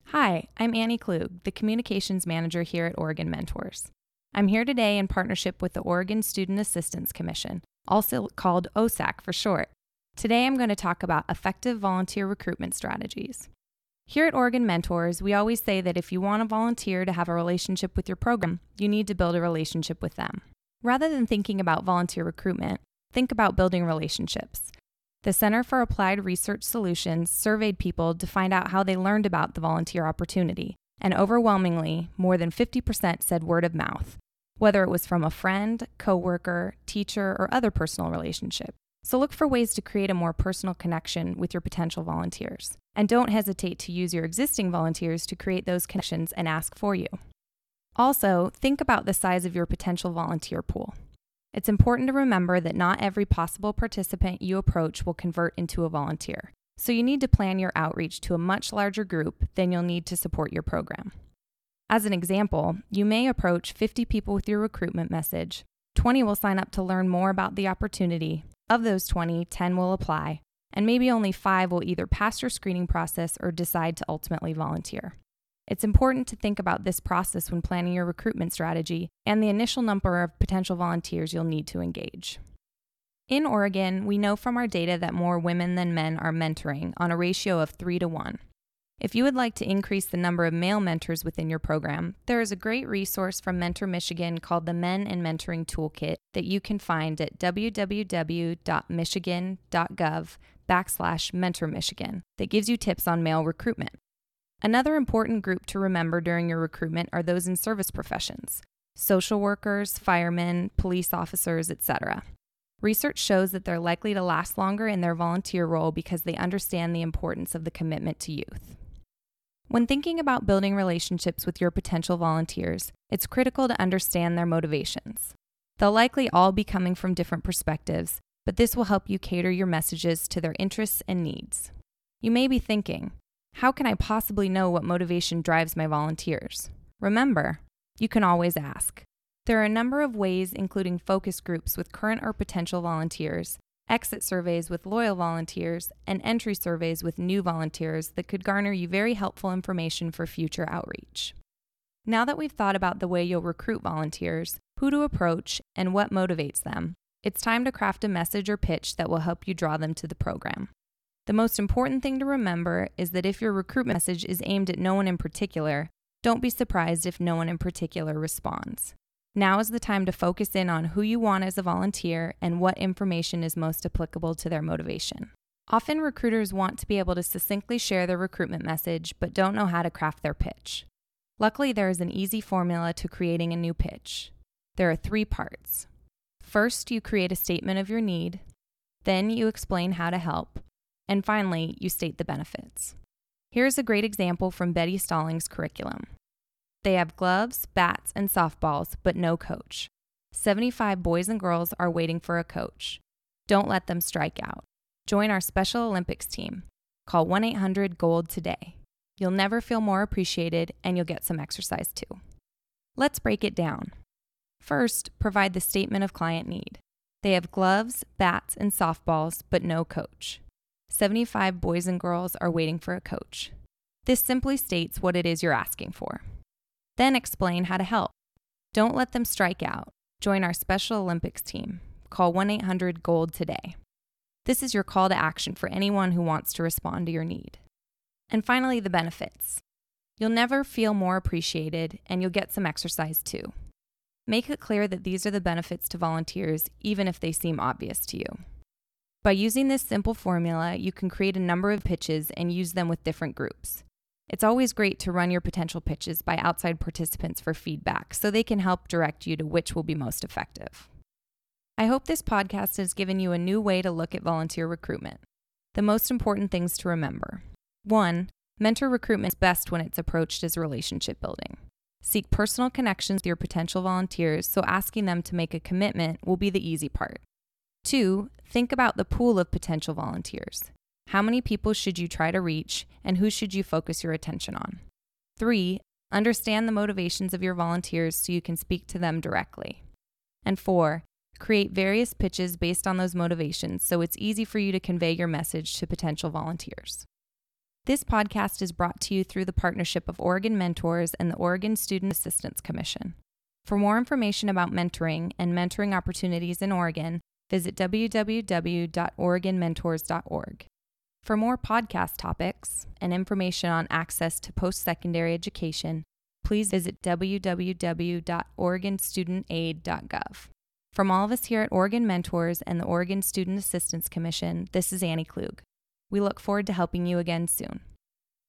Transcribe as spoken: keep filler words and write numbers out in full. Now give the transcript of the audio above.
Hi, I'm Annie Klug, the Communications Manager here at Oregon Mentors. I'm here today in partnership with the Oregon Student Assistance Commission, also called O S A C for short. Today I'm going to talk about effective volunteer recruitment strategies. Here at Oregon Mentors, we always say that if you want a volunteer to have a relationship with your program, you need to build a relationship with them. Rather than thinking about volunteer recruitment, think about building relationships. The Center for Applied Research Solutions surveyed people to find out how they learned about the volunteer opportunity, and overwhelmingly, more than fifty percent said word of mouth, whether it was from a friend, coworker, teacher, or other personal relationship. So look for ways to create a more personal connection with your potential volunteers. And don't hesitate to use your existing volunteers to create those connections and ask for you. Also, think about the size of your potential volunteer pool. It's important to remember that not every possible participant you approach will convert into a volunteer, so you need to plan your outreach to a much larger group than you'll need to support your program. As an example, you may approach fifty people with your recruitment message. twenty will sign up to learn more about the opportunity. Of those twenty, ten will apply, and maybe only five will either pass your screening process or decide to ultimately volunteer. It's important to think about this process when planning your recruitment strategy and the initial number of potential volunteers you'll need to engage. In Oregon, we know from our data that more women than men are mentoring on a ratio of three to one. If you would like to increase the number of male mentors within your program, there is a great resource from Mentor Michigan called the Men in Mentoring Toolkit that you can find at www.michigan.gov backslash Mentor Michigan that gives you tips on male recruitment. Another important group to remember during your recruitment are those in service professions, social workers, firemen, police officers, et cetera. Research shows that they're likely to last longer in their volunteer role because they understand the importance of the commitment to youth. When thinking about building relationships with your potential volunteers, it's critical to understand their motivations. They'll likely all be coming from different perspectives, but this will help you cater your messages to their interests and needs. You may be thinking, how can I possibly know what motivation drives my volunteers? Remember, you can always ask. There are a number of ways, including focus groups with current or potential volunteers, exit surveys with loyal volunteers, and entry surveys with new volunteers that could garner you very helpful information for future outreach. Now that we've thought about the way you'll recruit volunteers, who to approach, and what motivates them, it's time to craft a message or pitch that will help you draw them to the program. The most important thing to remember is that if your recruitment message is aimed at no one in particular, don't be surprised if no one in particular responds. Now is the time to focus in on who you want as a volunteer and what information is most applicable to their motivation. Often recruiters want to be able to succinctly share their recruitment message but don't know how to craft their pitch. Luckily, there is an easy formula to creating a new pitch. There are three parts. First, you create a statement of your need. Then you explain how to help. And finally, you state the benefits. Here's a great example from Betty Stallings' curriculum. They have gloves, bats, and softballs, but no coach. seventy-five boys and girls are waiting for a coach. Don't let them strike out. Join our Special Olympics team. Call one eight hundred GOLD today. You'll never feel more appreciated, and you'll get some exercise too. Let's break it down. First, provide the statement of client need. They have gloves, bats, and softballs, but no coach. seventy-five boys and girls are waiting for a coach. This simply states what it is you're asking for. Then explain how to help. Don't let them strike out. Join our Special Olympics team. Call one eight hundred GOLD today. This is your call to action for anyone who wants to respond to your need. And finally, the benefits. You'll never feel more appreciated, and you'll get some exercise too. Make it clear that these are the benefits to volunteers, even if they seem obvious to you. By using this simple formula, you can create a number of pitches and use them with different groups. It's always great to run your potential pitches by outside participants for feedback so they can help direct you to which will be most effective. I hope this podcast has given you a new way to look at volunteer recruitment. The most important things to remember. One, mentor recruitment is best when it's approached as relationship building. Seek personal connections with your potential volunteers, so asking them to make a commitment will be the easy part. Two, think about the pool of potential volunteers. How many people should you try to reach, and who should you focus your attention on? Three, understand the motivations of your volunteers so you can speak to them directly. And four, create various pitches based on those motivations so it's easy for you to convey your message to potential volunteers. This podcast is brought to you through the partnership of Oregon Mentors and the Oregon Student Assistance Commission. For more information about mentoring and mentoring opportunities in Oregon, visit w w w dot oregon mentors dot org. For more podcast topics and information on access to post-secondary education, please visit w w w dot oregon student aid dot gov. From all of us here at Oregon Mentors and the Oregon Student Assistance Commission, this is Annie Klug. We look forward to helping you again soon.